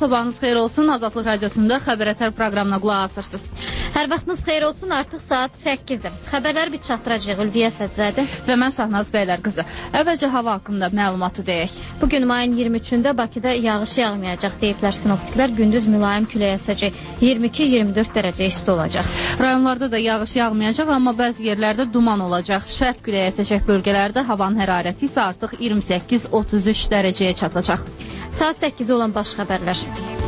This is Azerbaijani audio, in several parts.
sabahınız xeyir olsun. Azadlıq Radiosunda Xəbər proqramına qulaq asırsınız. Hər vaxtınız xeyir olsun. Artıq saat 8-dir. Xəbərlər bir çatdıracaq. Ülviyə Səccədi və mən Şahnaz Bəylər qızı. Əvvəlcə hava haqqında məlumatı deyək. Bugün mayın 23-də Bakıda yağış yağmayacaq deyiblər sinoptiklər. Gündüz mülayim küləyə əsəcək. 22-24 dərəcə isti olacaq. Rayonlarda da yağış yağmayacaq, amma bəzi yerlərdə duman olacaq. Şərq küləyə əsəcək bölgələrdə havanın hərarəti isə artıq 28-33 dərəcəyə çatacaq. Saat 8 olan baş xəbərlər.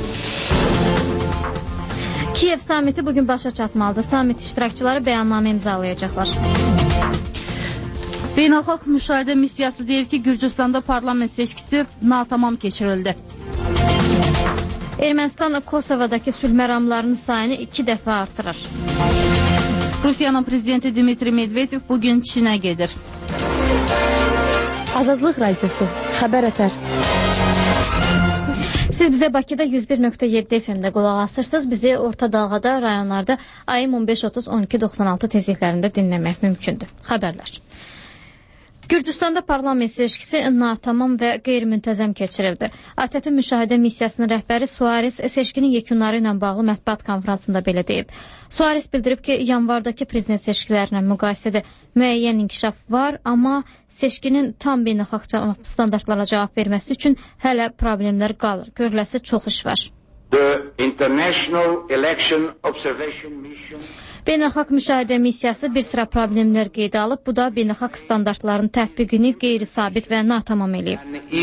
Kiyev samiti bugün başa çatmalıdır. Samit iştirakçıları bəyannamə imzalayacaqlar. Beynəlxalq müşahidə missiyası deyir ki, Gürcüstanda parlament seçkisi natamam keçirildi. Ermənistan Kosovadakı sülh məramlarının sayını 2 dəfə artırır. Rusiyanın prezidenti Dmitri Medvedev bugün Çinə gedir. Azadlıq Radiosu, Xəbər Ətər. Siz bizə Bakıda 101.7 FM-də qulaq asırsınız. Bizi orta dalğada, rayonlarda ayım 15-30-12-96 tezliklərində dinləmək mümkündür. Xəbərlər. Gürcüstanda parlament seçkisi natamam və qeyri-müntəzəm keçirildi. ATƏT müşahidə missiyasının rəhbəri Suarez seçkinin yekunları ilə bağlı mətbuat konfransında belə deyib. Suarez bildirib ki, yanvardakı prezident seçkilərlə müqayisədə müəyyən inkişaf var, amma seçkinin tam beynəlxalq standartlara cavab verməsi üçün hələ problemlər qalır. Görüləsi çox iş var. Beynəlxalq müşahidə missiyası bir sıra problemlər qeydə alıb. Bu da beynəlxalq standartların tətbiqini qeyri-sabit və natamam eləyib.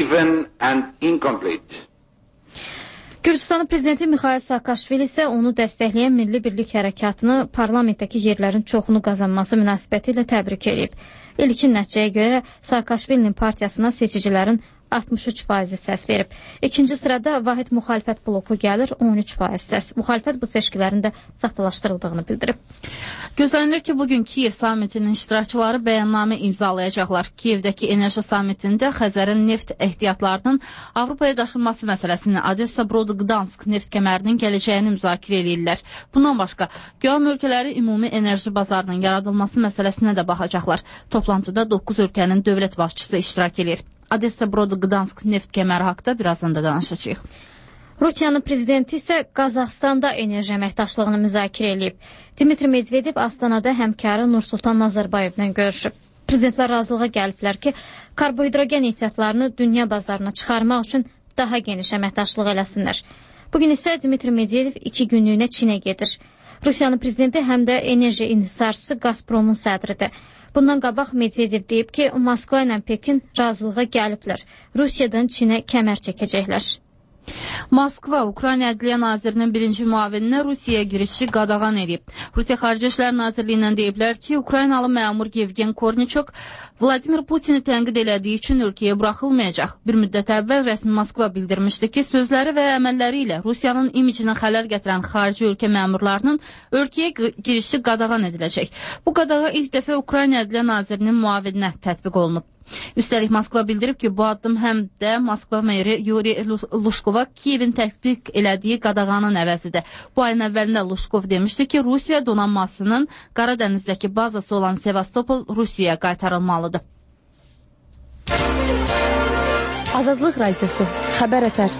Gürcüstanın prezidenti Mikhail Saakashvili isə onu dəstəkləyən Milli Birlik Hərəkatını parlamentdəki yerlərin çoxunu qazanması münasibəti ilə təbrik edib. İlkin nəticəyə görə Saakashvilinin partiyasına seçicilərin 63% səs verib. İkinci sırada vahid müxalifət bloku gəlir, 13% səs. Müxalifət bu seçkilərin də saxtalaşdırıldığını bildirib. Gözlənilir ki, bugün Kiyev samitinin iştirakçıları bəyannamə imzalayacaqlar. Kiyevdəki enerji samitində Xəzərin neft ehtiyatlarının Avropaya daşınması məsələsini, Odessa, Brod, Gdansk neft kəmərinin gələcəyini müzakirə edirlər. Bundan başqa, GÖAM ölkələri ümumi enerji bazarının yaradılması məsələsinə də baxacaqlar. Toplantıda 9 ölkənin dövlət başçısı iştirak edir. Odessa, Brod, Gdansk neft kəməri haqda birazdan da danışacağıq. Rusiyanın prezidenti isə Qazaxstanda enerji əməkdaşlığını müzakirə edib. Dmitri Medvedev Astanada həmkarı Nursultan Nazarbayevlə görüşüb. Prezidentlər razılığa gəliblər ki, karbohidrogen ehtiyatlarını dünya bazarına çıxarmaq üçün daha geniş əməkdaşlıq eləsinlər. Bugün isə Dmitri Medvedev 2 günlüyünə Çinə gedir. Rusiyanın prezidenti həm də enerji inhisarçısı Gazpromun sədridir. Bundan qabaq Medvedev deyib ki, Moskva ilə Pekin razılığa gəliblər. Rusiyadan Çinə kəmər çəkəcəklər. Moskva, Ukrayna Ədliyyə Nazirinin birinci müavininə Rusiyaya girişi qadağan edib. Rusiya Xarici İşlər Nazirliyindən deyiblər ki, Ukraynalı məmur Yevgen Korniçok Vladimir Putini tənqid elədiyi üçün ölkəyə buraxılmayacaq. Bir müddət əvvəl rəsmi Moskva bildirmişdi ki, sözləri və əməlləri ilə Rusiyanın imicinə xələl gətirən xarici ölkə məmurlarının ölkəyə girişi qadağan ediləcək. Bu qadağa ilk dəfə Ukrayna Ədliyyə Nazirinin müavininə tətbiq olunub. Üstəlik Moskva bildirib ki, bu addım həm də Moskva meri Yuri Luşkova Kiyevin tətbiq elədiyi qadağanın əvəzidir. Bu ayın əvvəlində Luşkov demişdi ki, Rusiya donanmasının Qaradənizdəki bazası olan Sevastopol Rusiyaya qaytarılmalıdır. Azadlıq Radiosu, Xəbər Ətər.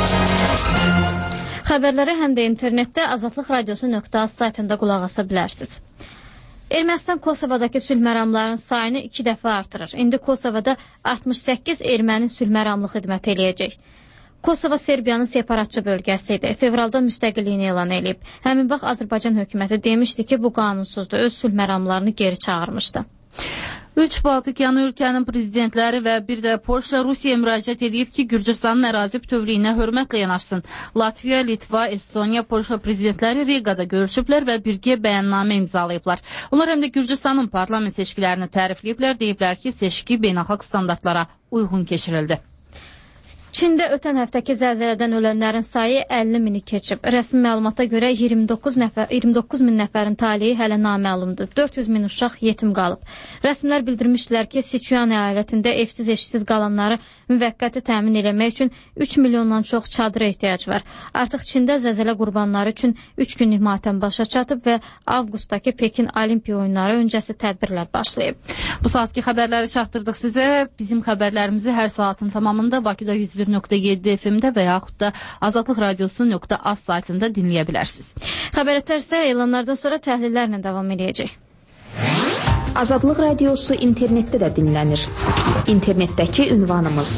Xəbərlərə həm də internetdə azadlıqradiosu.az saytında qulaq asa bilərsiniz. Ermənistan Kosovadakı sülh məramlarının sayını 2 dəfə artırır. İndi Kosovada 68 erməni sülh məramlı xidmət eləyəcək. Kosova Serbiyanın separatçı bölgəsi idi. Fevralda müstəqilliyini elan edib. Həmin vaxt Azərbaycan hökuməti demişdi ki, bu qanunsuzdur. Öz sülh məramlarını geri çağırmışdı. 3 Baltikyanı ölkənin prezidentləri və bir də Polşa Rusiyaya müraciət edib ki, Gürcüstanın ərazi bütövlüyünə hörmətlə yanaşsın. Latviya, Litva, Estoniya, Polşa prezidentləri Rigada görüşüblər və birgə bəyannamə imzalayıblar. Onlar həm də Gürcüstanın parlament seçkilərini tərifləyiblər, deyiblər ki, seçki beynəlxalq standartlara uyğun keçirildi. Çində ötən həftəki zəlzələdən ölənlərin sayı 50 mini keçib. Rəsmi məlumata görə 29 min nəfərin taleyi hələ naməlumdur. 400 min uşaq yetim qalıb. Rəsmilər bildirmişdilər ki, Siçuan əyalətində evsiz eşsiz qalanları müvəqqəti təmin eləmək üçün 3 milyondan çox çadıra ehtiyac var. Artıq Çində zəlzələ qurbanları üçün 3 günlük matəm başa çatıb və avqustdakı Pekin Olimpiya oyunları öncəsi tədbirlər başlayıb. Bu saatki xəbərləri çatdırdıq sizə. Bizim xəbərlərimizi hər saatın tamamında Bakıda 101 101.7 FM-də və yaxud da Azadlıq Radiosu.az saytında dinləyə bilərsiniz. Xəbərətlər isə elanlardan sonra təhlillərlə davam edəcək. Azadlıq Radiosu internetdə də dinlənir. İnternetdəki ünvanımız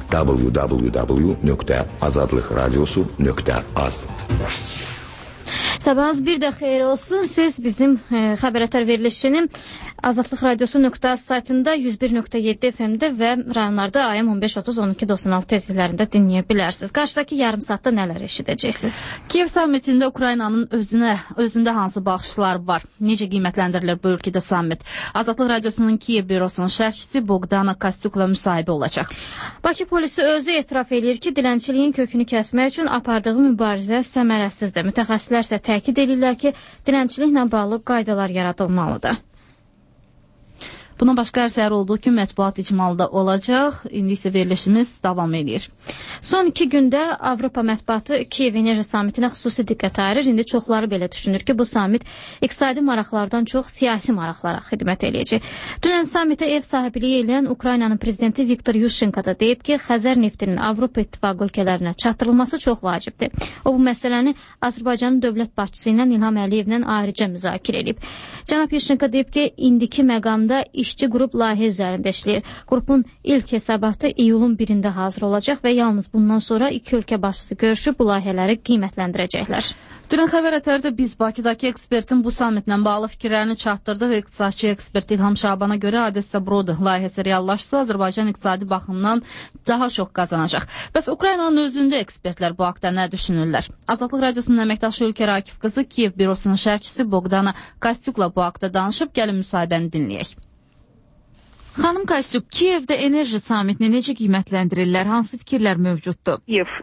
www.azadlıqradiosu.az. Sabahınız bir də xeyir olsun. Siz bizim xəbərətlər verilişinin Azadlıq Radiosu.az saytında 101.7 FM-də və rayonlarda AM 15-30-12-96 tezliklərində dinləyə bilərsiniz. Qarşıdakı yarım saatda nələr eşidəcəksiniz? Kiyev sammitində Ukraynanın özündə hansı baxışlar var? Necə qiymətləndirilir bu ölkədə sammit? Azadlıq Radiosunun Kiyev bürosunun şərhçisi Bogdana Kostyukla müsahibə olacaq. Bakı polisi özü etiraf edir ki, dilənçiliyin kökünü kəsmək üçün apardığı mübarizə səmərəsizdir. Mütəxəssislər isə təkid edirlər ki, dilənçiliklə bağlı qaydalar yaradılmalıdır. Buna başqa hər səhər olduğu ki, mətbuat icmalıda olacaq. İndi isə verilişimiz davam edir. Son 2 gündə Avropa mətbuatı Kiyev enerji sammitinə xüsusi diqqət ayırır. İndi çoxları belə düşünür ki, bu sammit iqtisadi maraqlardan çox siyasi maraqlara xidmət eləyəcək. Dünən sammitə ev sahibliyi edən Ukraynanın prezidenti Viktor Yushchenko da deyib ki, Xəzər neftinin Avropa İttifaqı ölkələrinə çatdırılması çox vacibdir. O bu məsələni Azərbaycanın dövlət başçısı ilə İlham Əliyevlə ayrıca müzakirə edib. Cənab Yushchenko deyib ki, indiki məqamda işçi qrup layihə üzərində işləyir. Qrupun ilk hesabatı iyulun 1-də hazır olacaq və yalnız bundan sonra iki ölkə başçısı görüşüb bu layihələri qiymətləndirəcəklər. Dünən xəbərətlərdə biz Bakıdakı ekspertin bu sammitlə bağlı fikirlərini çatdırdıq. İqtisadçı ekspert İlham Şabana görə Odessa Brodu layihəsi reallaşsa, Azərbaycan iqtisadi baxımdan daha çox qazanacaq. Bəs Ukraynanın özündə ekspertlər bu haqda nə düşünürlər? Azadlıq Radiosunun əməkdaşı Ülker Akif qızı Kiyev bürosunun şərhçisi Bogdana Kostyukla bu haqda danışıb, gəlin müsahibəni dinləyək. Xanım Kostyuk, Kiyevdə enerji sammitini necə qiymətləndirirlər? Hansı fikirlər mövcuddur?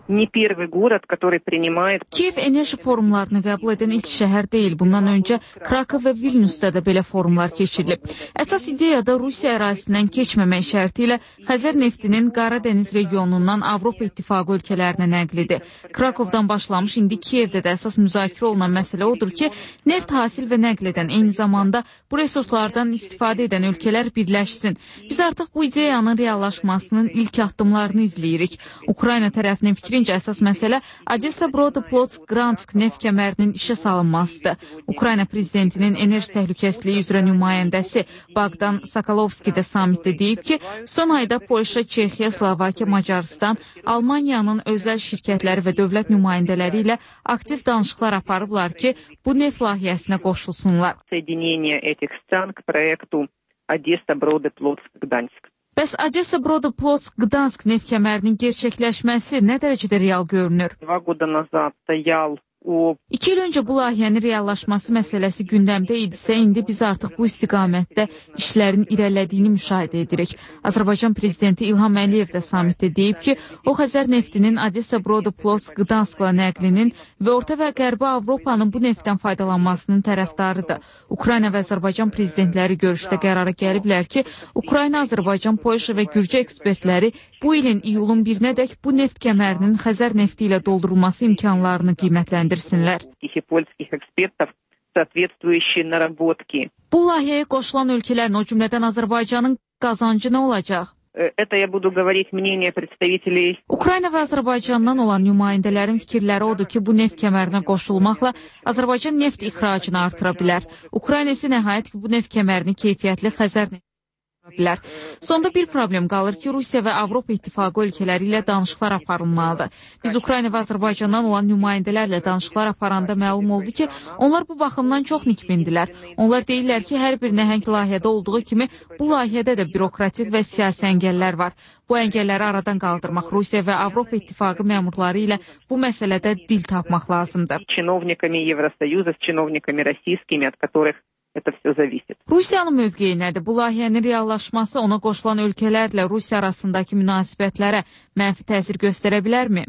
Kiyev enerji forumlarını qəbul edən ilk şəhər deyil. Bundan öncə Krakov və Vilniusda da belə forumlar keçirilib. Əsas ideya da Rusiya ərazisindən keçməmək şərti ilə Xəzər neftinin Qara Dəniz regionundan Avropa İttifaqı ölkələrinə nəqlidir. Krakovdan başlamış, indi Kiyevdə də əsas müzakirə olunan məsələ odur ki, neft hasil və nəql edən, eyni zamanda bu resurslardan istifadə edən ölkələr birləşsin. Biz artıq bu ideyanın reallaşmasının ilk addımlarını izləyirik. Ukrayna tərəfinin fikrincə əsas məsələ Odessa Brod-Plotsk Gdansk neft kəmərinin işə salınmasıdır. Ukrayna prezidentinin enerji təhlükəsizliyi üzrə nümayəndəsi Bogdan Sokolovski də sammitdə deyib ki, son ayda Polşa, Çexiya, Slovakiya, Macaristan, Almaniyanın özəl şirkətləri və dövlət nümayəndələri ilə aktiv danışıqlar aparıblar ki, bu neft layihəsinə qoşulsunlar. Bəs Odessa Brod-Plotsk Gdansk neft kəmərinin gerçəkləşməsi nə dərəcədə real görünür? 2 il öncə bu layihənin reallaşması məsələsi gündəmdə idisə, indi biz artıq bu istiqamətdə işlərin irəlilədiyini müşahidə edirik. Azərbaycan prezidenti İlham Əliyev də sammitdə deyib ki, o Xəzər neftinin Odessa Brod-Plotsk Gdanskla nəqlinin və Orta və Qərbi Avropanın bu neftdən faydalanmasının tərəfdarıdır. Ukrayna və Azərbaycan prezidentləri görüşdə qərara gəliblər ki, Ukrayna, Azərbaycan, Polşa və Gürcə ekspertləri bu ilin iyulun 1-nədək bu neft kəmərinin Xəzər nefti ilə doldurulması imkanlarını qiymətləndirir. Bu layihəyə qoşulan ölkələrin, o cümlədən Azərbaycanın qazancı nə olacaq? Ukrayna və Azərbaycandan olan nümayəndələrin fikirləri odur ki, bu neft kəmərinə qoşulmaqla Azərbaycan neft ixracını artıra bilər. Ukrayna isə nəhayət ki, bu neft kəmərini keyfiyyətli Xəzər nefti bilər. Sonda bir problem qalır ki, Rusiya və Avropa İttifaqı ölkələri ilə danışıqlar aparılmalıdır. Biz Ukrayna və Azərbaycandan olan nümayəndələrlə danışıqlar aparanda məlum oldu ki, onlar bu baxımdan çox nikbindilər. Onlar deyirlər ki, hər bir nəhəng layihədə olduğu kimi bu layihədə də bürokratik və siyasi əngəllər var. Bu əngəlləri aradan qaldırmaq, Rusiya və Avropa İttifaqı məmurları ilə bu məsələdə dil tapmaq lazımdır. Rusiyanın mövqeyi nədir? Bu layihənin reallaşması ona qoşulan ölkələrlə Rusiya arasındakı münasibətlərə mənfi təsir göstərə bilərmi?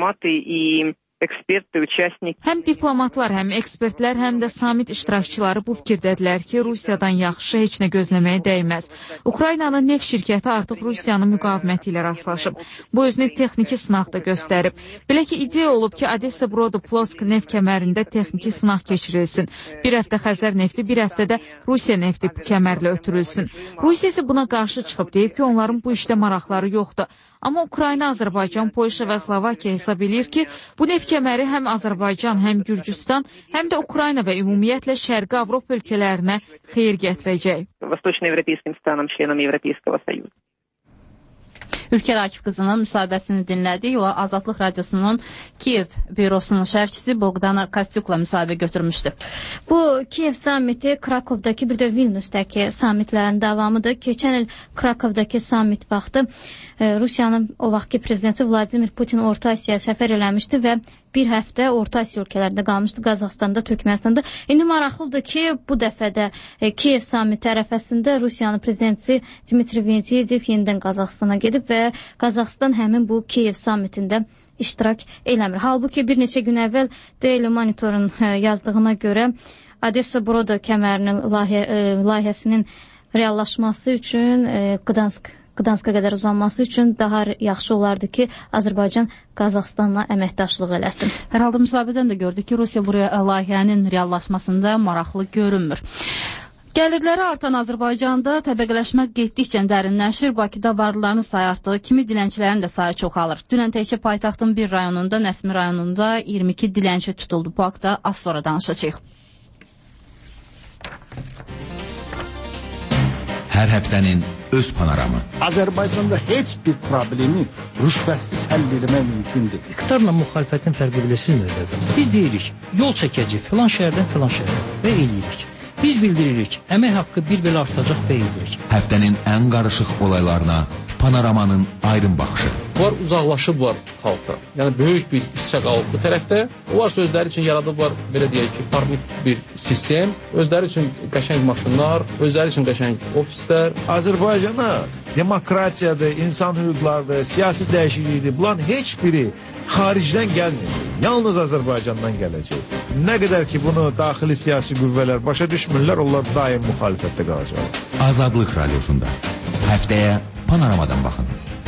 Həm diplomatlar, həm ekspertlər, həm də sammit iştirakçıları bu fikirdədirlər ki, Rusiyadan yaxşı heç nə gözləməyə dəyməz. Ukraynanın neft şirkəti artıq Rusiyanın müqaviməti ilə rastlaşıb. Bu özünü texniki sınaqda göstərib. Belə ki, ideya olub ki, Odessa Brod-Plotsk neft kəmərində texniki sınaq keçirilsin. Bir həftə Xəzər nefti, bir həftədə Rusiya nefti bu kəmərlə ötürülsün. Rusiya isə buna qarşı çıxıb deyib ki, onların bu işdə maraqları yoxdur. Amma Ukrayna, Azərbaycan, Polşa və Slovakiya hesab edir ki, bu neft kəməri həm Azərbaycan, həm Gürcüstan, həm də Ukrayna və ümumiyyətlə Şərqi Avropa ölkələrinə xeyir gətirəcək. Ülker Akif qızının müsahibəsini dinlədik. O, Azadlıq Radiosunun Kiyev bürosunun şərhçisi Bogdana Kostyukla müsahibə götürmüşdü. Bu Kiyev sammiti Krakovdakı bir də Vilniusdakı sammitlərin davamıdır. Keçən il Krakovdakı sammit vaxtı Rusiyanın o vaxtki prezidenti Vladimir Putin Orta Asiyaya səfər eləmişdi və bir həftə Orta Asiya ölkələrində qalmışdı, Qazaxstanda, Türkmənistanda. İndi maraqlıdır ki, bu dəfə də Kiyev sammiti ərəfəsində Rusiyanın prezidenti Dmitri Medvedev yenidən Qazaxstana gedib və Qazaxstan həmin bu Kiyev sammitində iştirak eləmir. Halbuki bir neçə gün əvvəl Daily Monitor'un yazdığına görə Odessa Brodo kəmərinin layihəsinin reallaşması üçün Qdanska qədər uzanması üçün daha yaxşı olardı ki, Azərbaycan Qazaxstanla əməkdaşlıq eləsin. Hər halda müsahibədən də gördük ki, Rusiya bu layihənin reallaşmasında maraqlı görünmür. Gəlirləri artan Azərbaycanda təbəqələşmə getdikcə dərinləşir, Bakıda varlılarının sayı artdığı kimi dilənçilərin də sayı çoxalır. Dünən təkcə paytaxtın bir rayonunda, Nəsmi rayonunda 22 dilənçi tutuldu. Bu haqda az sonra danışacağıq. Hər həftənin öz panoramı. Azərbaycanda heç bir problemi rüşvətsiz həll etmək mümkündür. İqtidarla müxalifətin fərqi bilirsiniz nədir? Biz deyirik, yol çəkəcək filan şəhərdən filan şəhərə və eləyirik. Biz bildiririk, əmək haqqı bir belə artacaq və edirik. Həftənin ən qarışıq olaylarına panoramanın aydın baxışı. Bunlar uzaqlaşıblar xalqdan. Yəni böyük bir hissə qalıb bu tərəfdə. Onlar özləri üçün yaradıblar, belə deyək ki, parnik bir sistem. Özləri üçün qəşəng maşınlar, özləri üçün qəşəng ofislər. Azərbaycana demokratiyadır, insan hüquqlarıdır, siyasi dəyişiklikdir. Bunların heç biri xaricdən gəlmir. Yalnız Azərbaycandan gələcək. Nə qədər ki bunu daxili siyasi qüvvələr başa düşmürlər, onlar daim müxalifətdə qalacaq. Azadlıq Radiosunda həftəyə panoramadan baxın.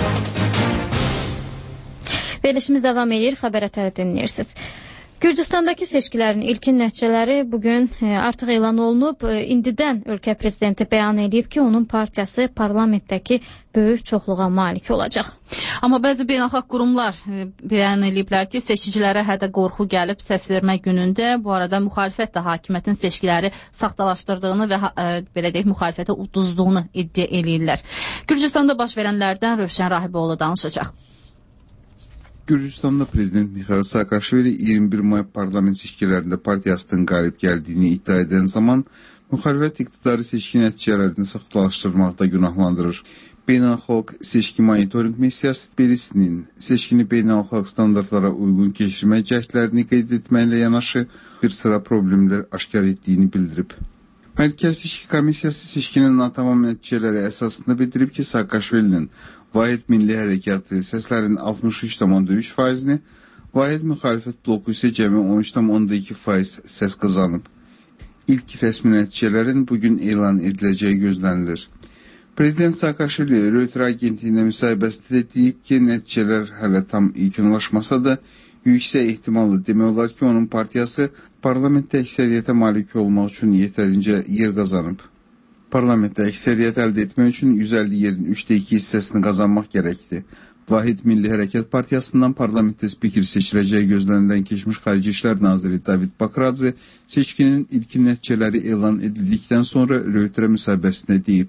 Verilişimiz davam edir, xəbər ətəri dinləyirsiniz. Gürcüstandakı seçkilərin ilkin nəticələri bugün artıq elan olunub. İndidən ölkə prezidenti bəyan edib ki, onun partiyası parlamentdəki böyük çoxluğa malik olacaq. Amma bəzi beynəlxalq qurumlar bəyan ediblər ki, seçicilərə hədə qorxu gəlib səs vermə günündə. Bu arada müxalifət də hakimiyyətin seçkiləri saxtalaşdırdığını və belə deyək, müxalifətə uduzduğunu iddia edirlər. Gürcüstanda baş verənlərdən Rövşən Rahiboğlu danışacaq. Gürcüstanda prezident Mikhail Saakashvili 21 may parlament seçkilərində partiyasının qalib gəldiyini iddia edən zaman müxalifət iqtidarı seçki nəticələrini saxtalaşdırmaqda günahlandırır. Beynəlxalq Seçki Monitoring Missiyası Tbilisinin seçkini beynəlxalq standartlara uyğun keçirmək cəhdlərini qeyd etməklə yanaşı bir sıra problemlər aşkar etdiyini bildirib. Mərkəzi Seçki Komissiyası seçkinin tamam nəticələri əsasında bildirib ki, Saakashvilinin Vahid Milli Hərəkatı səslərin 63,3%-ni, Vahid Müxalifət bloku isə cəmi 13,2% səs qazanıb. İlk rəsmi nəticələrin bugün elan ediləcəyi gözlənilir. Prezident Saakashvili Reuters agentliyinə müsahibəsində deyib ki, nəticələr hələ tam yekunlaşmasa da yüksək ehtimallı demək olar ki, onun partiyası parlamentdə əksəriyyətə malik olmaq üçün yetərincə yer qazanıb. Parlamentdə əksəriyyət əldə etmək üçün 150 yerin 3/2 hissəsini qazanmaq gərəkdir. Vahid Milli Hərəkat Partiyasından parlamentdə spiker seçiləcəyi gözlənilən keçmiş Xarici İşlər Naziri David Bakradze seçkinin ilkin nəticələri elan edildikdən sonra Reuters müsahibəsində deyib.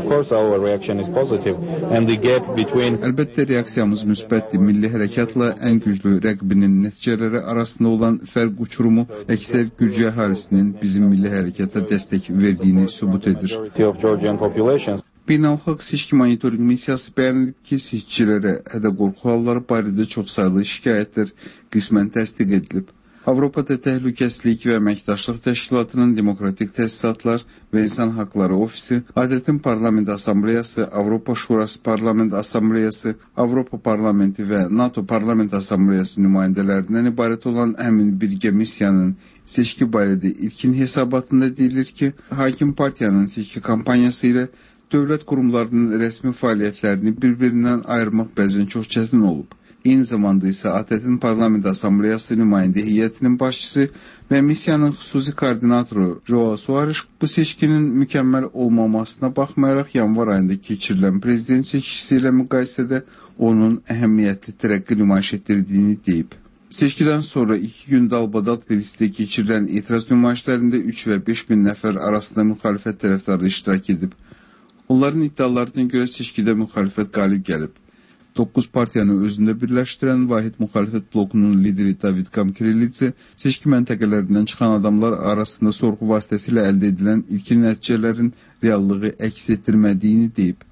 Əlbəttə reaksiyamız müsbətdir. Milli hərəkatla ən güclü rəqibinin nəticələri arasında olan fərq uçurumu əksər Gürcü əhalisinin bizim milli hərəkata dəstək verdiyini sübut edir. Beynəlxalq Seçki Monitoring Missiyası bəyan edib ki, seçicilərə hədə qorxu halları barədə çoxsaylı şikayətlər qismən təsdiq edilib. Avropada Təhlükəsizlik və Əməkdaşlıq Təşkilatının Demokratik Təsisatlar və İnsan Haqları Ofisi, Adətin Parlament Assambleyası, Avropa Şurası Parlament Assambleyası, Avropa Parlamenti və NATO Parlament Assambleyası nümayəndələrindən ibarət olan həmin birgə missiyanın seçki barədə ilkin hesabatında deyilir ki, hakim partiyanın seçki kampaniyası ilə dövlət qurumlarının rəsmi fəaliyyətlərini bir-birindən ayırmaq bəzən çox çətin olub. Eyni zamanda isə ATƏT-in Parlament Assambleyası nümayəndə heyətinin başçısı və missiyanın xüsusi koordinatoru Joao Soares bu seçkinin mükəmməl olmamasına baxmayaraq yanvar ayında keçirilən prezident seçkisi ilə müqayisədə onun əhəmiyyətli tərəqqi nümayiş etdirdiyini deyib. Seçkidən sonra 2 gün Dalbadal Tbilisidə keçirilən etiraz nümayişlərində 3 və 5 min nəfər arasında müxalifət tərəfdarı iştirak edib. Onların iddialarına görə seçkidə müxalifət qalib gəlib. 9 partiyanı özündə birləşdirən vahid müxalifət blokunun lideri David Kamkerilidze seçki məntəqələrindən çıxan adamlar arasında sorğu vasitəsilə əldə edilən ilkin nəticələrin reallığı əks etdirmədiyini deyib.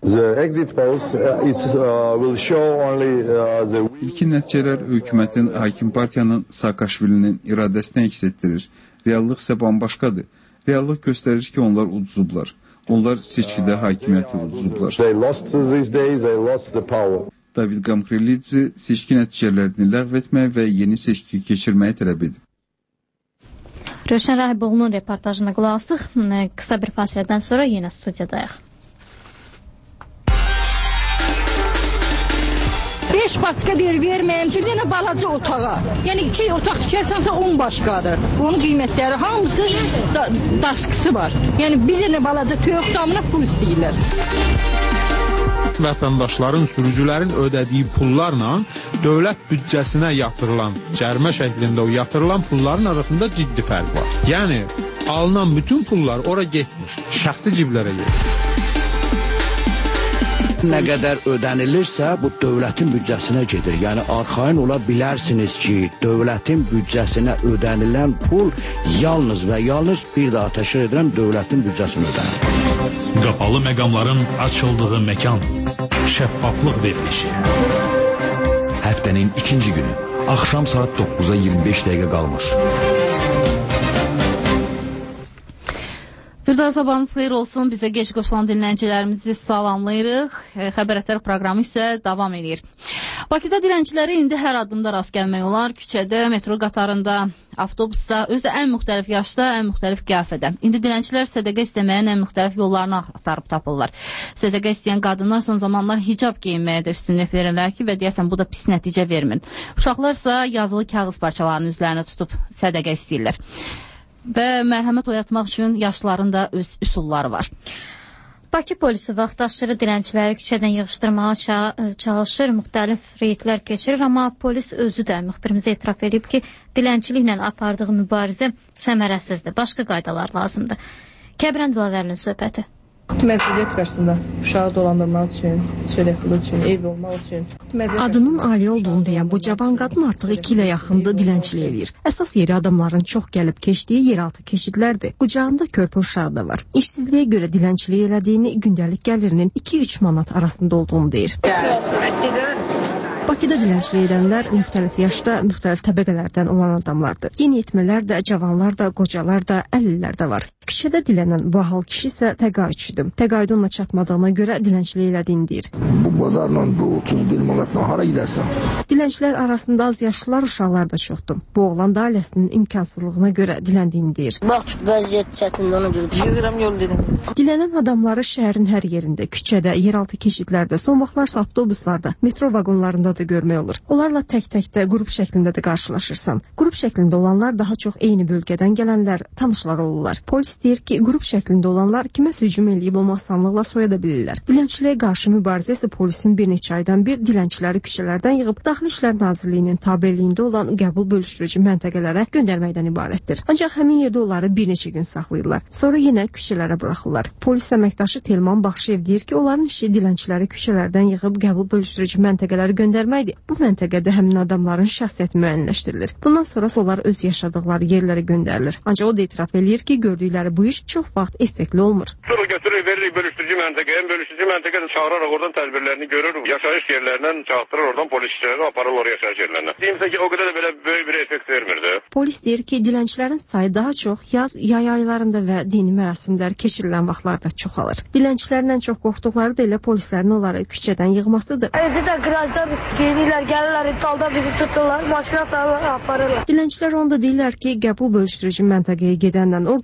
İlkin nəticələr hökumətin hakim partiyanın Saakashvilinin iradəsini əks etdirir. Reallıq isə bambaşqadır. Reallıq göstərir ki, onlar uduzublar. Onlar seçkidə hakimiyyəti uduzublar. David Kamkerilidze seçki nəticələrini ləğv etməyə və yeni seçki keçirməyi tələb edib. Rövşən Rahiboğlu'nun reportajına qulaq asdıq. Qısa bir fasilədən sonra yenə studiyadayıq. 5 paçka deyir verməyəm ki, yenə balaca otağa. Yəni 2 otaq tikərsansa 10 başqadır. Onun qiymətləri hamısı daskısı var. Yəni bir dənə balaca toyuq damına pul istəyirlər. Vətəndaşların, sürücülərin ödədiyi pullarla dövlət büdcəsinə yatırılan, cərimə şəklində o yatırılan pulların arasında ciddi fərq var. Yəni, alınan bütün pullar ora getmiş, şəxsi ciblərə gedir. Nə qədər ödənilirsə, bu dövlətin büdcəsinə gedir. Yəni, arxayın ola bilərsiniz ki, dövlətin büdcəsinə ödənilən pul yalnız və yalnız bir daha təşkil edən dövlətin büdcəsinə ödənir. Qapalı məqamların açıldığı məkan, şəffaflıq verilişi. Həftənin ikinci günü, axşam saat 9-a 25 dəqiqə qalmış. Bir daha sabahınız xeyir olsun. Bizə gec qoşulan dinləyicilərimizi salamlayırıq. Xəbər Ətər proqramı isə davam edir. Bakıda dilənçilərə indi hər addımda rast gəlmək olar. Küçədə, metro qatarında, avtobusda, özü ən müxtəlif yaşda, ən müxtəlif qiyafədə. İndi dilənçilər sədəqə istəməyin ən müxtəlif yollarını axtarıb tapırlar. Sədəqə istəyən qadınlar son zamanlar hicab geyinməyə də üstünlük verirlər ki, və deyəsən bu da pis nəticə vermir. Uşaqlarsa yazılı kağız parçalarını üzlərinə tutub sədəqə istəyirlər. Və mərhəmət oyatmaq üçün yaşlıların da öz üsulları var. Bakı polisi vaxtaşırı dilənçiləri küçədən yığışdırmağa çalışır, müxtəlif reydlər keçirir, amma polis özü də müxbirimizə etiraf edib ki, dilənçiliklə apardığı mübarizə səmərəsizdir, başqa qaydalar lazımdır. Kəbirən Dilavərlinin söhbəti. Məsuliyyət qarşısında uşağı dolandırmaq üçün, çörəkli üçün, ev olmaq üçün. Adının Ali olduğunu deyən bu cavan qadın artıq 2 ilə yaxındır dilənçilik eləyir. Əsas yeri adamların çox gəlib keçdiyi yeraltı keçidlərdir. Qucağında körpə uşağı da var. İşsizliyə görə dilənçilik elədiyini, gündəlik gəlirinin 2-3 manat arasında olduğunu deyir. Bakıda dilənçilik edənlər müxtəlif yaşda, müxtəlif təbəqələrdən olan adamlardır. Yeniyetmələr də, cavanlar da, qocalar da, əlillər də var. Küçədə dilənən bu ahal kişi isə təqaüdçüdür. Təqaüd onunla çatmadığına görə dilənçilik elədiyini deyir. Bu bazarla, bu 31 manatla hara gidersən? Dilənçilər arasında az yaşlılar, uşaqlar da çoxdur. Bu oğlan da ailəsinin imkansızlığına görə diləndiyini deyir. Bax, vəziyyət çətindir, ona görə yığıram yol dedim. Dilənən adamları şəhərin hər yerində, küçədə, yeraltı keçidlərdə, son vaxtlarsa avtobuslarda, metro vaqonlarında da görmək olur. Onlarla tək-təkdə, qrup şəklində də qarşılaşırsan. Qrup şəklində olanlar daha çox eyni bölgədən gələnlər, tanışlar olurlar. Polis deyir ki, qrup şəklində olanlar kiməsə hücum eləyib onu asanlıqla soya da bilirlər. Dilənçiliyə qarşı mübarizə isə polisin bir neçə aydan bir dilənçiləri küçələrdən yığıb Daxili İşlər Nazirliyinin tabeliyində olan qəbul bölüşdürücü məntəqələrə göndərməkdən ibarətdir. Ancaq həmin yerdə onları bir neçə gün saxlayırlar. Sonra yenə küçələrə buraxırlar. Polis əməkdaşı Telman Baxşıyev deyir ki, onların işi dilənçiləri küçələrdən yığıb qəbul bölüşdürücü məntəqələri göndərməkdir. Bu məntəqədə həmin adamların şəxsiyyəti müəyyənləşdirilir. Bundan sonra onlar öz yaşadıqları yerlərə göndərilir. Ancaq o da etiraf eləyir ki, gördükləri bu iş çox vaxt effektli olmur. Sonra götürür, veririk bölüşdürücü məntəqəyə. Bölüşdürücü məntəqə də çağıraraq oradan tədbirlərini görür. Yaşayış yerlərindən çağırtırır, oradan polis işçiləri aparır oraya yaşayış yerlərinə. Deyimsə ki, o qədər də belə böyük bir effekt vermirdi. Polis deyir ki, dilənçilərin sayı daha çox yaz, yay aylarında və dini mərasimlər keçirilən vaxtlarda çoxalır. Dilənçilərin ən çox qorxduqları da elə polislərin onları küçədən yığmasıdır. Özü də qırajdan geyinirlər, gəlirlər, dalda bizi tuturlar, maşına salırlar, aparırlar. Dilənçilər onda deyirlər ki, qəbul bölüşdürücü məntəqəyə gedəndən, oradan çıxandan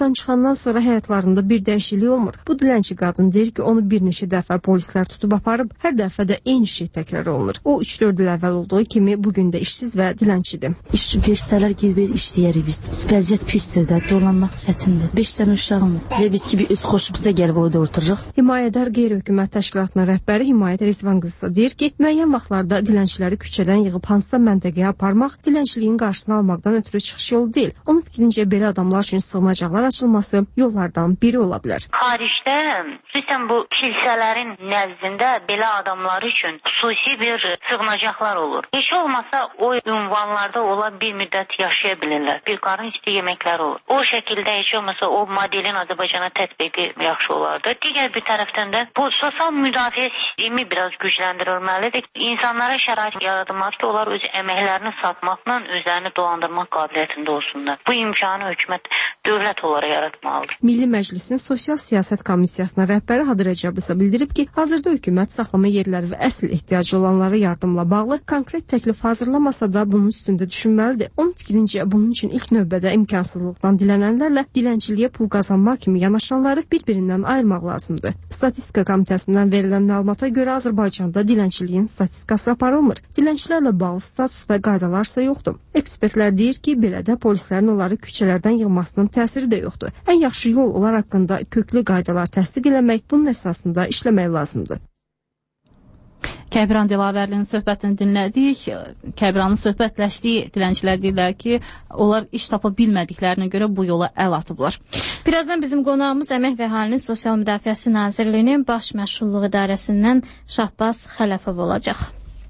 atandan sonra həyatlarında bir dəyişiklik olmur. Bu dilənçi qadın deyir ki, onu bir neçə dəfə polislər tutub aparıb, hər dəfə də eyni şey təkrar olunur. O 3-4 il əvvəl olduğu kimi bugün də işsiz və dilənçidir. İş versələr gedib işləyərik biz. Vəziyyət pisdir də, dolanmaq çətindir. 5 dənə uşağım var. Və biz kimi öz xoşumuza gəlib orada otururuq. Himayədar Qeyri-Hökumət Təşkilatının rəhbəri Himayət Rizvan qızı deyir ki, müəyyən vaxtlarda dilənçiləri küçədən yığıb hansısa məntəqəyə aparmaq dilənçiliyin qarşısını almaqdan ötürü çıxış yolu deyil. Onun fikrincə belə adamlar üçün sığınacaqlar açılması yollardan biri ola bilər. Xaricdə, xüsusən bu kilsələrin nəzdində belə adamlar üçün xüsusi bir sığınacaqlar olur. Heç olmasa o ünvanlarda ola bir müddət yaşaya bilirlər. Bir qarın üstü yeməklər olur. O şəkildə heç olmasa o modelin Azərbaycana tətbiqi yaxşı olardı. Digər bir tərəfdən də bu sosial müdafiə sistemi biraz gücləndirilməlidir. İnsanlara şərait yaradılmalıdır ki, onlar öz əməklərini satmaqla özlərini dolandırmaq qabiliyyətində olsunlar. Bu imkanı hökumət dövlət olaraq yaratmalıdır. Milli Məclisin Sosial Siyasət Komissiyasının rəhbəri Hadır Rəcəb isə bildirib ki, hazırda hökumət saxlama yerləri və əsl ehtiyacı olanlara yardımla bağlı konkret təklif hazırlamasa da bunun üstündə düşünməlidir. Onun fikrincə bunun üçün ilk növbədə imkansızlıqdan dilənənlərlə dilənçiliyə pul qazanmaq kimi yanaşanları bir-birindən ayırmaq lazımdır. Statistika Komitəsindən verilən məlumata görə Azərbaycanda dilənçiliyin statistikası aparılmır. Dilənçilərlə bağlı status və qaydalar isə yoxdur. Ekspertlər deyir ki, belə də polislərin onları küçələrdən yığmasının təsiri də yoxdur. Ən yaxşı yol onlar haqqında köklü qaydalar təsdiq eləmək, bunun əsasında işləmək lazımdır. Kəbran Dilavərlinin söhbətini dinlədik. Kəbranın söhbətləşdiyi dilənçilər deyirlər ki, onlar iş tapa bilmədiklərinə görə bu yola əl atıblar. Birazdan bizim qonağımız Əmək və Əhalinin Sosial Müdafiəsi Nazirliyinin Baş Məşğulluq İdarəsindən Şahbaz Xələfov olacaq.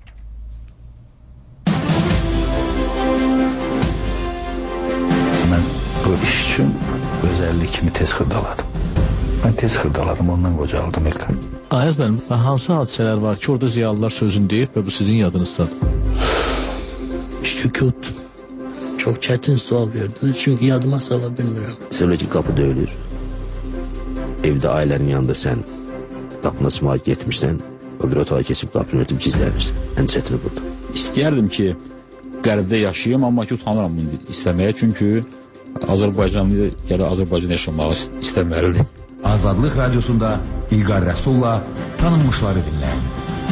Mən bu iş üçün özəllik kimi tez xırdaladım. Mən tez xırdaladım, ondan qocaldım İlqar. Ayaz mənim, hansı hadisələr var ki, orada ziyalılar sözünü deyib və bu sizin yadınızdadır? Sükut. Çox çətin sual verdiniz, çünki yadıma sala bilmirəm. Sizə ki, qapı döyülür. Evdə ailənin yanında sən qapına sımaq getmirsən, o bir otağa keçib qapını örtüb gizlənirsən. Ən çətini budur. İstəyərdim ki, qərbdə yaşayayım, amma ki, utanıram indi istəməyə, çünki Azərbaycanlı ya da Azərbaycan yaşamağı istəməlidir. Azadlıq Radiosunda İlqar Rəsulla tanınmışları dinləyin.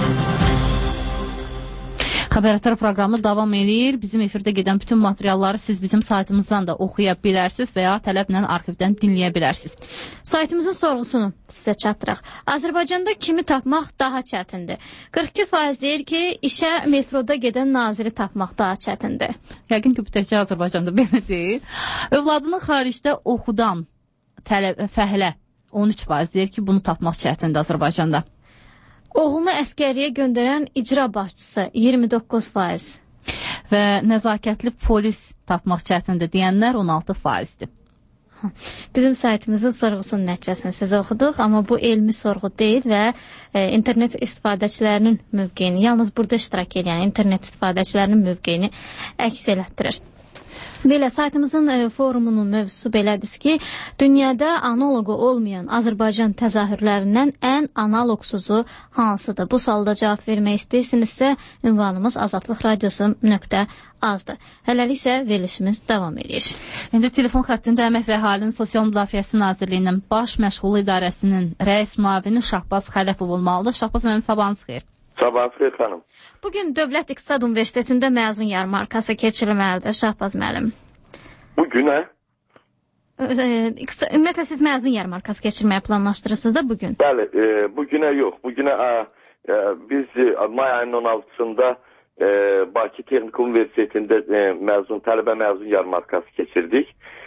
Xəbərətər proqramı davam edir. Bizim efirdə gedən bütün materialları siz bizim saytımızdan da oxuya bilərsiniz və ya tələblə arxivdən dinləyə bilərsiniz. Saytımızın sorğusunu sizə çatdıraq. Azərbaycanda kimi tapmaq daha çətindir. 42% deyir ki, işə metroda gedən naziri tapmaq daha çətindir. Yəqin ki, bu təkcə Azərbaycanda belə deyil. Övladını xaricdə oxudan fəhlə 13% deyir ki, bunu tapmaq çətindir Azərbaycanda. Oğlunu əskəriyə göndərən icra başçısı 29%. Və nəzakətli polis tapmaq çətindir deyənlər 16%-dir. Bizim saytımızın sorğusunun nəticəsini sizə oxuduq, amma bu elmi sorğu deyil və internet istifadəçilərinin mövqeyini, yalnız burada iştirak edən internet istifadəçilərinin mövqeyini əks elətdirir. Belə, saytımızın forumunun mövzusu belədir ki, dünyada analogu olmayan Azərbaycan təzahürlərindən ən analogsuzu hansıdır? Bu sualda cavab vermək istəyirsinizsə, ünvanımız azadlıqradiosu.az-dır. Hələlik isə verilişimiz davam edir. İndi telefon xəttində Əmək və Əhalinin Sosial Müdafiəsi Nazirliyinin Baş Məşğulluq İdarəsinin rəis müavini Şahbaz Xələfov olmalıdır. Şahbaz mənim sabahınız xeyir. Sabahınız xeyir xanım. Bugün Dövlət İqtisad Universitetində məzun yarmarkası keçirilməlidir, Şahbaz müəllim. Bugün hə? Ümumiyyətlə siz məzun yarmarkası keçirməyə planlaşdırırsınız da bugün? Bəli, bugünə yox. Bugünə biz may ayının 16-sında Bakı Texnik Universitetində tələbə məzun yarmarkası keçirdik.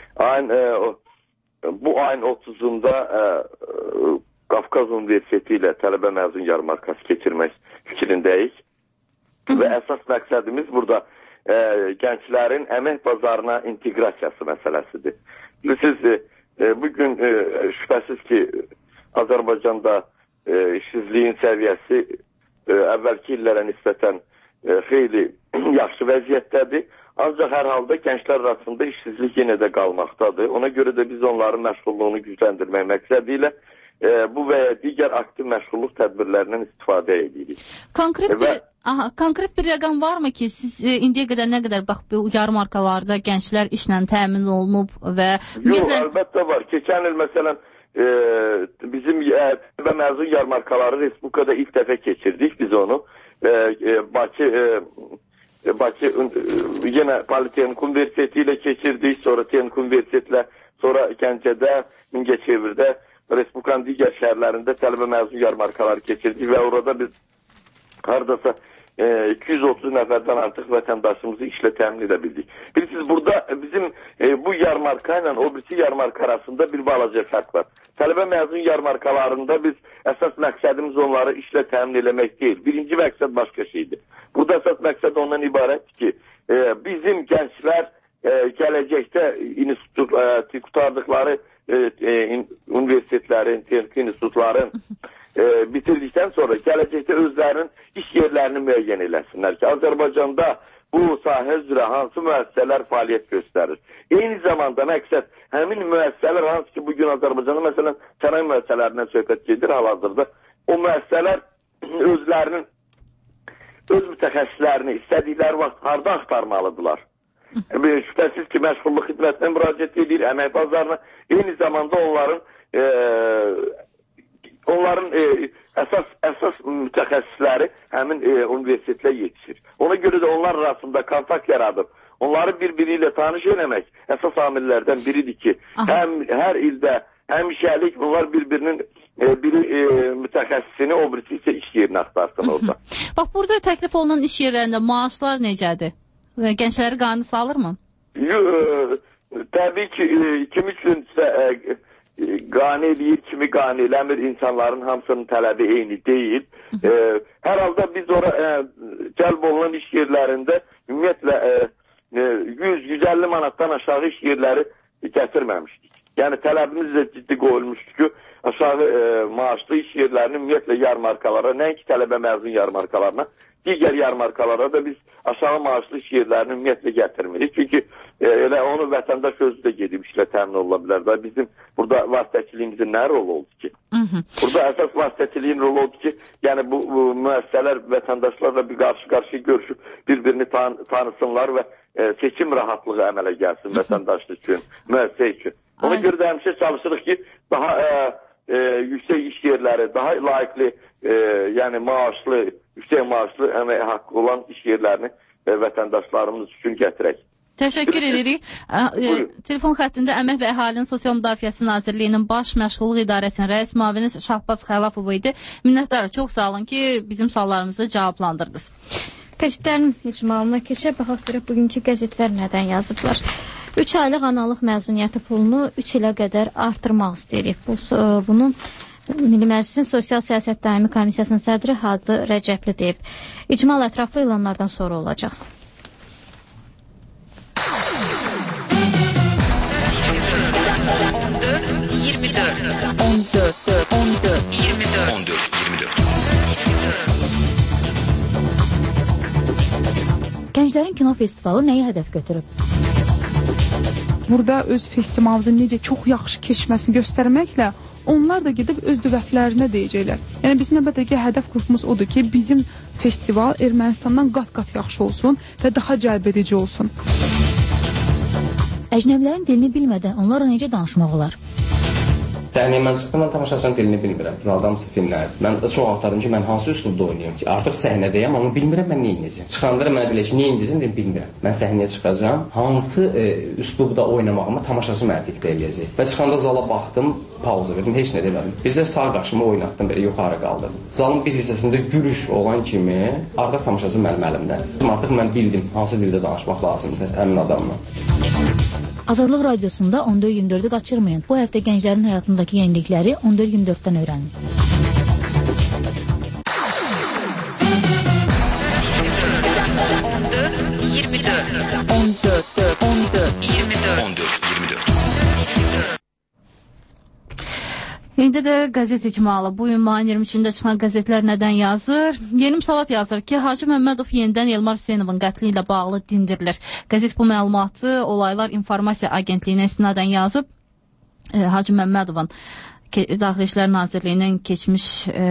Bu ayın 30-unda Qafqaz Universiteti ilə tələbə məzun yarmarkası keçirmək fikrindəyik. Və əsas məqsədimiz burada gənclərin əmək bazarına inteqrasiyası məsələsidir. Bilirsiniz, bugün şübhəsiz ki, Azərbaycanda işsizliyin səviyyəsi əvvəlki illərə nisbətən xeyli yaxşı vəziyyətdədir. Ancaq hər halda gənclər arasında işsizlik yenə də qalmaqdadır. Ona görə də biz onların məşğulluğunu gücləndirmək məqsədi ilə bu və ya digər aktiv məşğulluq tədbirlərindən istifadə edirik. Konkret bir Aha, konkret bir rəqəm varmı ki, siz indiyə qədər nə qədər bax bu yarmarkalarda gənclər işlə təmin olunub və Yox, əlbəttə var. Keçən il məsələn bizim məzun yarmarkaları Respublikada ilk dəfə keçirdik biz onu. Bakı yenə Politexnik Universiteti ilə keçirdik, sonra Texnik Universitetlə, sonra Gəncədə, Mingəçevirdə, Respublikanın digər şəhərlərində tələbə məzun yarmarkaları keçirdik və orada biz haradasa 230 nəfərdən artıq vətəndaşımızı işlə təmin edə bildik. Bilirsiniz, burada bizim bu yarmarka ilə o birisi yarmarka arasında bir balaca fərq var. Tələbə məzun yarmarkalarında biz əsas məqsədimiz onları işlə təmin eləmək deyil. Birinci məqsəd başqa şeydir. Burada əsas məqsəd ondan ibarətdir ki, bizim gənclər gələcəkdə qutardıqları universitetlərin, texnik institutların bitirdikdən sonra gələcəkdə özlərinin iş yerlərini müəyyən eləsinlər ki, Azərbaycanda bu sahə üzrə hansı müəssisələr fəaliyyət göstərir. Eyni zamanda məqsəd həmin müəssisələr hansı ki, bugün Azərbaycanda məsələn sənaye müəssisələrindən söhbət gedir hal-hazırda. O müəssisələr özlərinin öz mütəxəssislərini istədikləri vaxt harda axtarmalıdırlar. Şübhəsiz ki, məşğulluq xidmətinə müraciət edir, əmək bazarına. Eyni zamanda onların əsas mütəxəssisləri həmin universitetlə yetişir. Ona görə də onlar arasında kontakt yaradıb. Onları bir-biri ilə tanış eləmək əsas amillərdən biridir ki, hər ildə həmişəlik bunlar bir-birinin biri mütəxəssisini, o birisi isə iş yerini axtarsın orada. Bax, burada təklif olunan iş yerlərində maaşlar necədir? Gəncləri qanı salırmı? Təbii ki, kim üçün qane eləyir, kimi qane eləmir, insanların hamısının tələbi eyni deyil. Hər halda biz cəlb olunan iş yerlərində ümumiyyətlə 100-150 manatdan aşağı iş yerləri gətirməmişdik. Yəni tələbimiz də ciddi qoyulmuşdur ki, aşağı maaşlı iş yerlərini ümumiyyətlə yarmarkalara, nəinki tələbə məzun yarmarkalarına, digər yarmarkalara da biz aşağı maaşlı iş yerlərini ümumiyyətlə gətirmirik. Çünki elə onu vətəndaş özü də gedib işlə təmin ola bilər. Və bizim burada vasitəçiliyimizin nə rolu oldu ki? Burada əsas vasitəçiliyin rolu oldu ki, yəni bu müəssisələr vətəndaşlarla bir qarşı-qarşıya görüşüb bir-birini tanısınlar və seçim rahatlığı əmələ gəlsin vətəndaşlıq üçün, müəssisə üçün. Ona görə də həmişə çalışırıq ki, daha yüksək iş yerləri, daha layiqli, yəni maaşlı, yüksək maaşlı əmək haqqı olan iş yerlərini vətəndaşlarımız üçün gətirək. Təşəkkür edirik. Telefon xəttində Əmək və Əhalinin Sosial Müdafiəsi Nazirliyinin Baş Məşğulluq İdarəsinin rəis müavini Şahbaz Xəlafov idi. Minnətdarıq, çox sağ olun ki, bizim suallarımızı cavablandırdınız. Qəzetlərin icmalına keçək, baxaq görək bugünkü qəzetlər nədən yazıblar. 3 aylıq analıq məzuniyyəti pulunu 3 ilə qədər artırmaq istəyirik. Bunu Milli Məclisin Sosial Siyasət Daimi Komissiyasının sədri Hacı Rəcəbli deyib. İcmal ətraflı ilanlardan sonra olacaq. Gənclərin kino festivalı nəyə hədəf götürüb? Burada öz festivalımızın necə çox yaxşı keçməsini göstərməklə onlar da gedib öz dövlətlərinə deyəcəklər. Yəni bizim əlbəttə hədəf qrupumuz odur ki, bizim festival Ermənistandan qat-qat yaxşı olsun və daha cəlb edici olsun. Əcnəbilərin dilini bilmədən onlarla necə danışmaq olar? Səhnəyə mən çıxdım, mən tamaşaçının dilini bilmirəm. Zaldamısı filmlərdir. Mən çox axtardım ki, mən hansı üslubda oynayım ki, artıq səhnədəyəm, amma bilmirəm mən nə edəcəm. Çıxanda mənə bilə ki, nə edəcəm deyə bilmirəm. Mən səhnəyə çıxacağam, hansı üslubda oynamağımı tamaşaçı mənə diktə eləyəcək. Və çıxanda zala baxdım, pauza verdim, heç nə demədim. Bizə sağ qaşımı oynatdım, belə yuxarı qaldırdım. Zalın bir hissəsində gülüş olan kimi artıq tamaşaçı mənim əlimdədir. Artıq mən bildim hansı dildə danışmaq lazımdır həmin adamla. Azadlıq Radiosunda 14-24-ü qaçırmayın. Bu həftə gənclərin həyatındakı yenilikləri 14-24-dən öyrənin. İndi də qəzet icmalı. Bugün mayın 23-də çıxan qəzetlər nədən yazır? Yeni Salat yazır ki, Hacı Məmmədov yenidən Elmar Hüseynovun qətli ilə bağlı dindirilir. Qəzet bu məlumatı Olaylar İnformasiya Agentliyinə istinadən yazıb. Hacı Məmmədovun Daxili İşlər Nazirliyinin keçmiş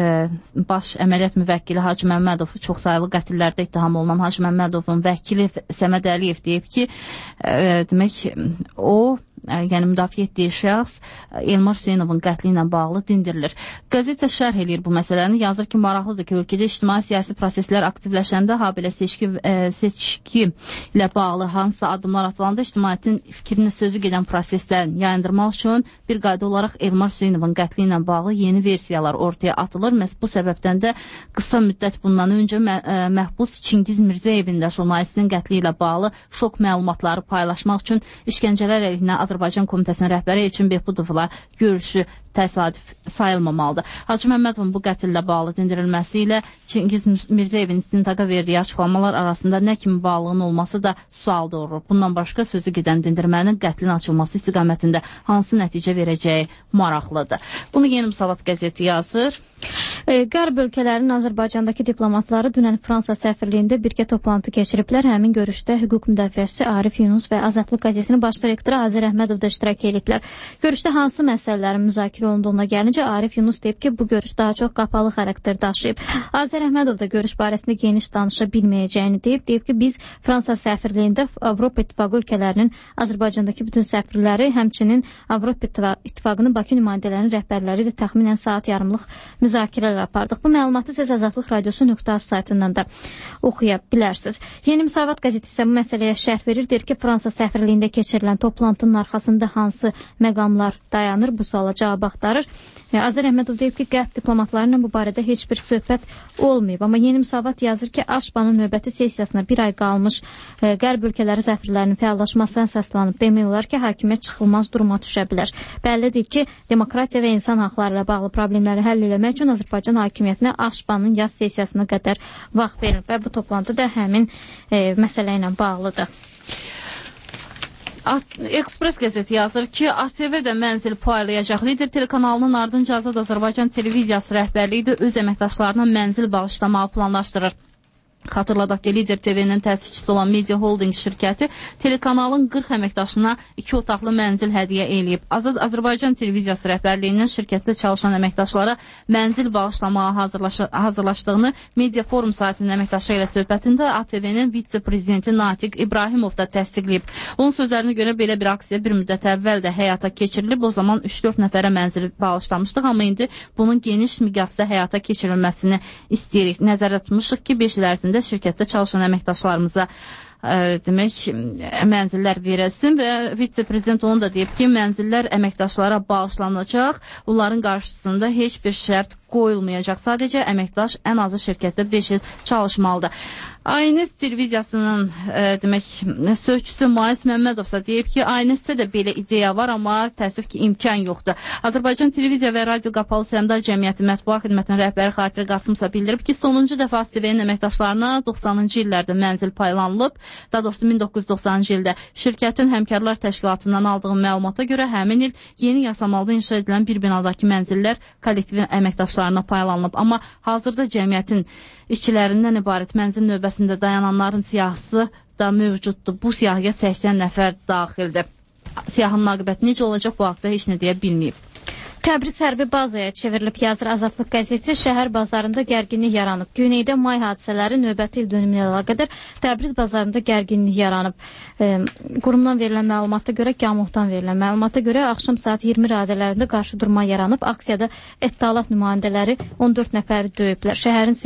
baş əməliyyat müvəkkili Hacı Məmmədov, çox sayılı qətillərdə ittiham olunan Hacı Məmmədovun vəkili Səməd Əliyev deyib ki, demək o, yəni müdafiə etdiyi şəxs Elmar Hüseynovun qətli ilə bağlı dindirilir. Qəzetə şərh eləyir bu məsələni, yazır ki, maraqlıdır ki, ölkədə ictimai-siyasi proseslər aktivləşəndə, habelə seçki ilə bağlı hansısa addımlar atılanda ictimaiyyətin fikrini sözü gedən proseslərini yayındırmaq üçün bir qayda olaraq Elmar Hüseynovun qətli ilə bağlı yeni versiyalar ortaya atılır. Məhz bu səbəbdən də qısa müddət bundan öncə məhbus Çingiz Mirzəyevin də jurnalistin qətli ilə bağlı şok məlumatları paylaşmaq üçün işgəncələr əleyhinə Azərbaycan Komitəsinin rəhbəri Elçin Behbudovla görüşü təsadüf sayılmamalıdır. Hacı Məmmədovun bu qətillə bağlı dindirilməsi ilə Çingiz Mirzəyevin istintaqa verdiyi açıqlamalar arasında nə kimi bağlılığın olması da sual doğurur. Bundan başqa sözü gedən dindirmənin qətlin açılması istiqamətində hansı nəticə verəcəyi maraqlıdır. Bunu Yeni Müsavat qəzeti yazır. Qərb ölkələrinin Azərbaycandakı diplomatları dünən Fransa səfirliyində birgə toplantı keçiriblər. Həmin görüşdə hüquq müdafiəçisi Arif Yunus və Azadlıq qəzetinin baş direktoru Azər Əhmədov da iştirak ediblər. Görüşdə hansı məsələlərin müzakirə olunduğuna gəlincə Arif Yunus deyib ki, bu görüş daha çox qapalı xarakter daşıyıb. Azər Əhmədov da görüş barəsində geniş danışa bilməyəcəyini deyib ki, biz Fransa səfirliyində Avropa İttifaqı ölkələrinin Azərbaycandakı bütün səfirləri, həmçinin Avropa İttifaqının Bakı nümayəndələrinin rəhbərləri ilə təxminən saat yarımlıq müzakirələr apardıq. Bu məlumatı siz Azadlıq Radiosu.az saytından da oxuya bilərsiniz. Yeni Müsavat qəzeti isə bu məsələyə şərh verir. Deyir ki, Fransa səfirliyində keçirilən toplantının arxasında hansı məqamlar dayanır? Bu suala cavab axtarır. Azər Əhmədov deyib ki, qərb diplomatlarıyla bu barədə heç bir söhbət olmayıb. Amma Yeni Müsavat yazır ki, Aşbanın növbəti sessiyasına bir ay qalmış qərb ölkələri səfirlərinin fəallaşmasına əsaslanıb. Demək olar ki, hakimiyyət çıxılmaz duruma düşə bilər. Bəllidir ki, demokratiya və insan haqları ilə bağlı problemləri həll etmək üçün Azərbaycan hakimiyyətinə Aşbanın yaz sessiyasına qədər vaxt verilir və bu toplantı da həmin məsələ ilə bağlıdır. Ekspres qəzeti yazır ki, ATV də mənzil paylayacaq. Lider telekanalının ardınca Azad Azərbaycan televiziyası rəhbərliyi də öz əməkdaşlarına mənzil bağışlamağı planlaşdırır. Xatırladaq ki, Lider TV-nin təsisçisi olan Media Holding şirkəti telekanalın 40 əməkdaşına 2 otaqlı mənzil hədiyyə eləyib. Azad Azərbaycan televiziyası rəhbərliyinin şirkətdə çalışan əməkdaşlara mənzil bağışlamağa hazırlaşdığını Media Forum saytının əməkdaşı ilə söhbətində ATV-nin vitse-prezidenti Natiq İbrahimov da təsdiqləyib. Onun sözlərinə görə belə bir aksiya bir müddət əvvəl də həyata keçirilib. O zaman 3-4 nəfərə mənzil bağışlamışdıq, amma indi bunun geniş miqyasda həyata keçirilməsini istəyirik. Nəzərdə tutmuşuq ki, 5 il ərzində şirkətdə çalışan əməkdaşlarımıza demək mənzillər verilsin və vitse-prezident onu da deyib ki, mənzillər əməkdaşlara bağışlanacaq. Bunların qarşısında heç bir şərt qoyulmayacaq. Sadəcə əməkdaş ən azı şirkətdə 5 il çalışmalıdır. ANS televiziyasının demək sözçüsü Mais Məmmədovsa deyib ki, ANS-də də belə ideya var, amma təəssüf ki, imkan yoxdur. Azərbaycan Televiziya və Radio Qapalı Səhmdar Cəmiyyəti Mətbuat Xidmətinin rəhbəri Xatirə Qasımsa bildirib ki, sonuncu dəfə ATV-nin əməkdaşlarına 90-cı illərdə mənzil paylanılıb. Daha doğrusu 1990-cı ildə şirkətin həmkarlar təşkilatından aldığı məlumata görə həmin il yeni yasamalda inşa edilən bir binadakı mənzillər kollektiv əməkdaşlarına paylanılıb. Amma hazırda cəmiyyətin işçilərindən ibarət mənzil növbəsində dayananların siyahısı da mövcuddur. Bu siyahıya 80 nəfər daxildir. Siyahının aqibəti necə olacaq, bu haqda heç nə deyə bilməyib. Təbriz hərbi bazaya çevrilib, yazır Azadlıq qəzeti. Şəhər bazarında gərginlik yaranıb. Güneydə may hadisələri növbəti il dönümü ilə əlaqədar Təbriz bazarında gərginlik yaranıb. Qurumdan verilən məlumata görə, Gamuhdan verilən məlumata görə axşam saat 20 radələrində qarşıdurma yaranıb. Aksiyada Ətdalat nümayəndələri 14 nəfəri döyüblər. Şəhərin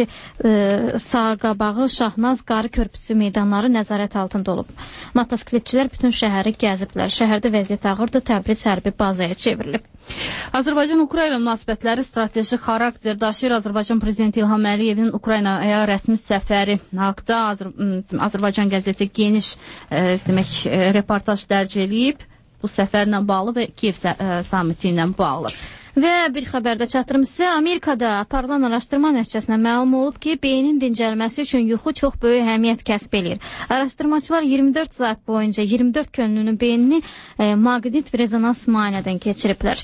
sağ qabağı Şahnaz Qarı Körpüsü meydanları nəzarət altında olub. Motosikletçilər bütün şəhəri gəziblər. Şəhərdə vəziyyət ağırdır. Təbriz hərbi bazaya çevrilib. Azərbaycan-Ukrayna münasibətləri strateji xarakter daşıyır. Azərbaycan prezidenti İlham Əliyevin Ukraynaya rəsmi səfəri haqda Azərbaycan qəzeti geniş demək reportaj dərc eləyib. Bu səfərlə bağlı və Kiyev samiti ilə bağlı. Və bir xəbərdə çatdırım sizə. Amerikada aparılan araşdırma nəticəsində məlum olub ki, beynin dincəlməsi üçün yuxu çox böyük əhəmiyyət kəsb edir. Araşdırmaçılar 24 saat boyunca 24 könüllünün beynini maqnit rezonans müayinədən keçiriblər.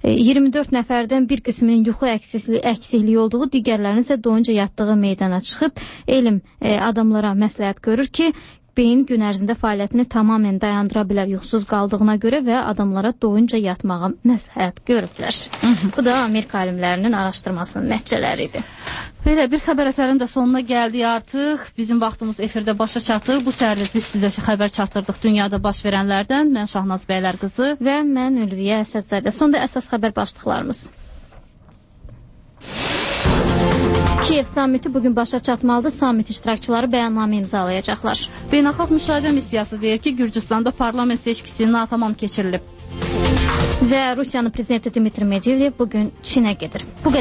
24 nəfərdən bir qisminin yuxu əksikliyi olduğu, digərlərinin isə doyunca yatdığı meydana çıxıb. Elm adamlara məsləhət görür ki, beyin gün ərzində fəaliyyətini tamamilə dayandıra bilər yuxusuz qaldığına görə və adamlara doyunca yatmağa məsləhət görüblər. Bu da Amerika alimlərinin araşdırmasının nəticələri idi. Belə bir xəbər əsərinin də sonuna gəldik artıq. Bizim vaxtımız efirdə başa çatır. Bu səhərlik biz sizə xəbər çatdırdıq dünyada baş verənlərdən. Mən Şahnaz Bəylər qızı və mən Ülviyə Əsədzadə. Sonda əsas xəbər başlıqlarımız. Kiyev sammiti bugün başa çatmalıdır. Sammit iştirakçıları bəyannamə imzalayacaqlar. Beynəlxalq müşahidə missiyası deyir ki, Gürcüstanda parlament seçkisi natamam keçirilib. Və Rusiyanın prezidenti Dmitri Medvedev bugün Çinə gedir. Bu qədər.